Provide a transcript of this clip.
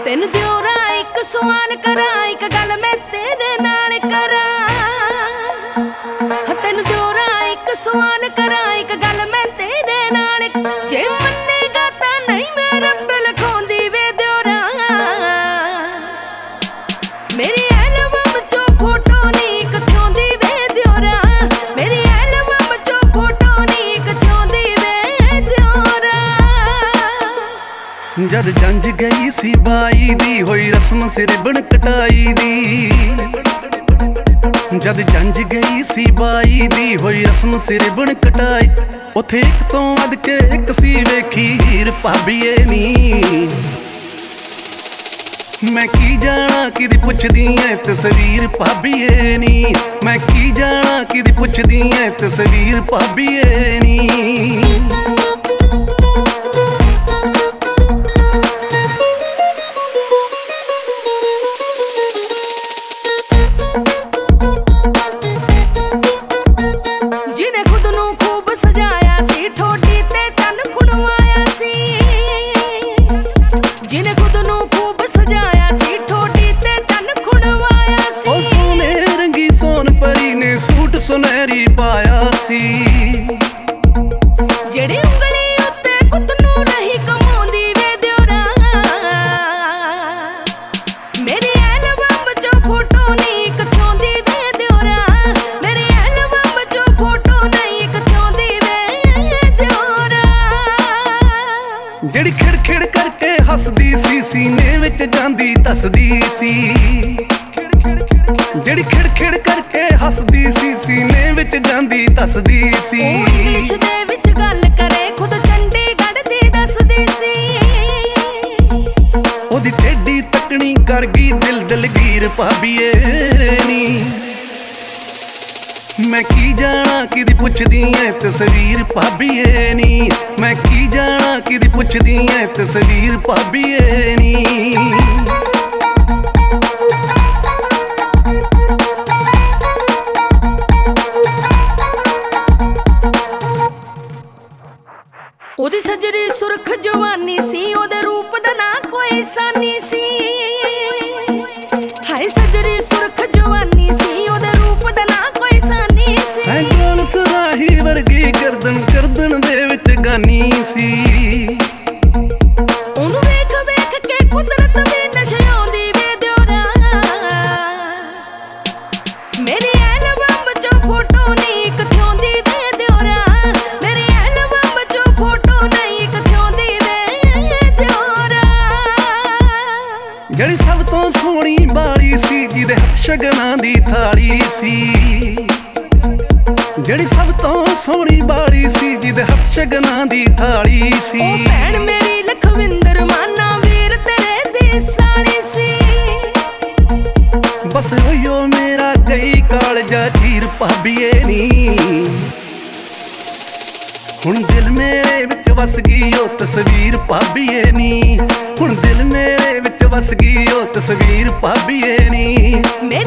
ਤੈਨੂੰ ਦਿਓਰਾ ਇੱਕ ਸਵਾਲ ਕਰਾਂ, ਇੱਕ ਗੱਲ ਮੈਂ ਤੇਰੇ ਨਾਲ ਕਰਾਂ। ਤੈਨੂੰ ਦਿਓਰਾ ਇੱਕ ਸਵਾਲ ਕਰਾਂ, ਇੱਕ ਗੱਲ ਮੈਂ ਤੇਰੇ ਨਾਲ, ਜੇ ਮੰਨੇਗਾ ਤਾਂ ਨਹੀਂ ਮੈਂ ਰੱਬ ਲਿਖਾਉਂਦੀ ਵੇ ਦਿਓਰਾ। ਮੇਰੀ ਐਲਬਮ ਚੋਂ ਫੋਟੋ ਨਹੀਂ ਖਿਚਾਉਂਦੀ ਵੇ ਦਿਓਰਾ, ਮੇਰੀ ਐਲਬਮ ਚੋਂ ਫੋਟੋ ਨਹੀਂ ਖਿਚਾਉਂਦੀ ਵੇ ਦਿਓਰਾ। ਜਦ ਜੰਝ ਗਈ ਸੀ ਬਾਈ ਦੀ, ਹੋਈ ਰਸਮ ਸਿਰ ਬਣ ਕਟਾਈ ਦੀ। ਜਦ ਜੰਝ ਗਈ ਸੀ ਬਾਈ ਦੀ, ਹੋਈ ਰਸਮ ਸਿਰ ਬਣ ਕਟਾਈ। ਉਥੇ ਇੱਕ ਤੋਂ ਵੱਧ ਕੇ ਇੱਕ ਸੀ ਵੇਖੀ ਹੀਰ ਭਾਬੀਏ ਨੀ। ਮੈਂ ਕੀ ਜਾਣਾ ਕਿਦੀ ਪੁੱਛਦੀ ਐ ਤਸਵੀਰ ਭਾਬੀਏ ਨੀ। ਮੈਂ ਕੀ ਜਾਣਾ ਕਿਦੀ ਪੁੱਛਦੀ ਐ ਤਸਵੀਰ ਭਾਬੀਏ ਨੀ। ਜਿਹਨੇ ਖੁਦ ਨੂੰ ਖੂਬ ਸਜਾਇਆ ਸੀ, ਠੋਡੀ ਤੇ ਚੰਨ ਖੁਣਵਾਇਆ ਸੀ। ਜਿਹਨੇ ਖੁਦ ਨੂੰ ਖੂਬ ਸਜਾਇਆ ਸੀ, ਠੋਡੀ ਤੇ ਚੰਨ ਖੁਣਵਾਇਆ ਸੀ। ਉਹ ਸੋਨੇ ਰੰਗੀ ਸੋਨ ਪਰੀ ਨੇ ਸੂਟ ਸੁਨਹਿਰੀ ਪਾਇਆ ਸੀ। ਜਿਹੜੀ ਉਂਗਲੀ ਉੱਤੇ ਖੁਦ ਨੂੰ ਨਹੀਂ ਕਮਾਉਂਦੀ ਵੇ ਦਿਓਰਾ, ਮੇਰੀ ਐਲਬਮ ਚੋਂ ਫੋਟੋ ਨਹੀਂ ਖਿਚਾਉਂਦੀ ਵੇ ਦਿਓਰਾ, ਮੇਰੀ ਐਲਬਮ ਚੋਂ ਫੋਟੋ ਨਹੀਂ ਖਿਚਾਉਂਦੀ ਵੇ ਦਿਓਰਾ। ਜਿਹੜੀ ਖਿੜ ਖਿੜ ਕਰਕੇ ਹੱਸਦੀ ਸੀ, ਸੀਨੇ ਵਿੱਚ ਜਾਂਦੀ ਦੱਸਦੀ ਸੀ। ਜਿਹੜੀ ਖਿੜ ਖਿੜ ਕਰਕੇ ਹੱਸਦੀ ਸੀ, ਸੀਨੇ ਵਿੱਚ ਜਾਂਦੀ ਦੱਸਦੀ ਸੀ। ਉਹ ਇੰਗਲਿਸ਼ ਦੇ ਵਿੱਚ ਗੱਲ ਕਰੇ, ਖੁਦ ਚੰਡੀਗੜ੍ਹ ਦੀ ਦੱਸਦੀ ਸੀ। ਉਹਦੀ ਟੇਢੀ ਤੱਕਣੀ ਕਰ ਗਈ ਦਿਲ ਦਲਗੀਰ ਭਾਬੀਏ ਨੀ। ਮੈਂ ਕੀ ਜਾਣਾ ਕਿਦੀ ਪੁੱਛਦੀ ਐ ਤਸਵੀਰ ਭਾਬੀਏ ਨੀ। ਮੈਂ ਕੀ ਜਾਣਾ ਕਿਦੀ ਪੁੱਛਦੀ ਐ ਤਸਵੀਰ ਭਾਬੀਏ ਨੀ। ਉਹਦੀ ਸਜਰੀ ਸੁਰਖ ਜਵਾਨੀ ਸੀ, ਉਹਦੇ ਰੂਪ ਦਾ ਨਾ ਕੋਈ ਸਾਨੀ ਸੀ। ਹਾਏ ਸਜਰੀ ਸੁਰਖ ਜਵਾਨੀ ਸੀ, ਉਹਦੇ ਰੂਪ ਦਾ ਨਾ ਕੋਈ ਸਾਨੀ ਸੀ। ਐ ਗੋਲ ਸੁਰਾਹੀ ਵਰਗੀ ਗਰਦਨ ਦੇ ਵਿੱਚ ਗਾਨੀ ਸੀ। ਉਹਨੂੰ ਵੇਖ ਵੇਖ ਕੇ ਕੁਦਰਤ ਵੀ ਨਸ਼ਿਆਉਂਦੀ ਵੇ ਦਿਓਰਾ, ਮੇਰੀ ਐਲਬਮ ਚੋਂ ਫੋਟੋ ਨਹੀਂ ਖਿਚਾਉਂਦੀ ਵੇ ਦਿਓਰਾ, ਮੇਰੀ ਐਲਬਮ ਚੋਂ ਫੋਟੋ ਨਹੀਂ ਖਿਚਾਉਂਦੀ ਵੇ ਦਿਓਰਾ। ਜਿਹੜੀ ਸਭ ਤੋਂ ਸੋਹਣੀ ਬਾਲੀ ਸੀ, ਜਿਹਦੇ ਹੱਥ ਸ਼ਗਨਾਂ ਦੀ ਥਾਲੀ ਸੀ। ਜਿਹੜੀ ਸਭ ਤੋਂ ਸੋਹਣੀ ਬਾਲੀ ਸੀ, ਜਿਹਦੇ ਹੱਥ ਸ਼ਗਨਾਂ ਦੀ ਥਾਲੀ ਸੀ। ਉਹ ਭੈਣ ਮੇਰੀ ਲਖਵਿੰਦਰ ਮਾਨਾ ਵੀਰ ਤੇਰੇ ਦੀ ਸਾਲੀ ਸੀ। ਬਸ ਹੋਇਓ ਮੇਰਾ ਗਈ ਕਾਲਜਾ ਚੀਰ ਭਾਬੀਏ ਨੀ। ਹੁਣ ਦਿਲ ਮੇਰੇ ਵਿੱਚ ਵਸ ਗਈ ਉਹ ਤਸਵੀਰ ਭਾਬੀਏ ਨੀ। ਹੁਣ ਦਿਲ ਮੇਰੇ ਵਿੱਚ ਵਸ ਗਈ ਉਹ ਤਸਵੀਰ ਭਾਬੀਏ ਨੀ।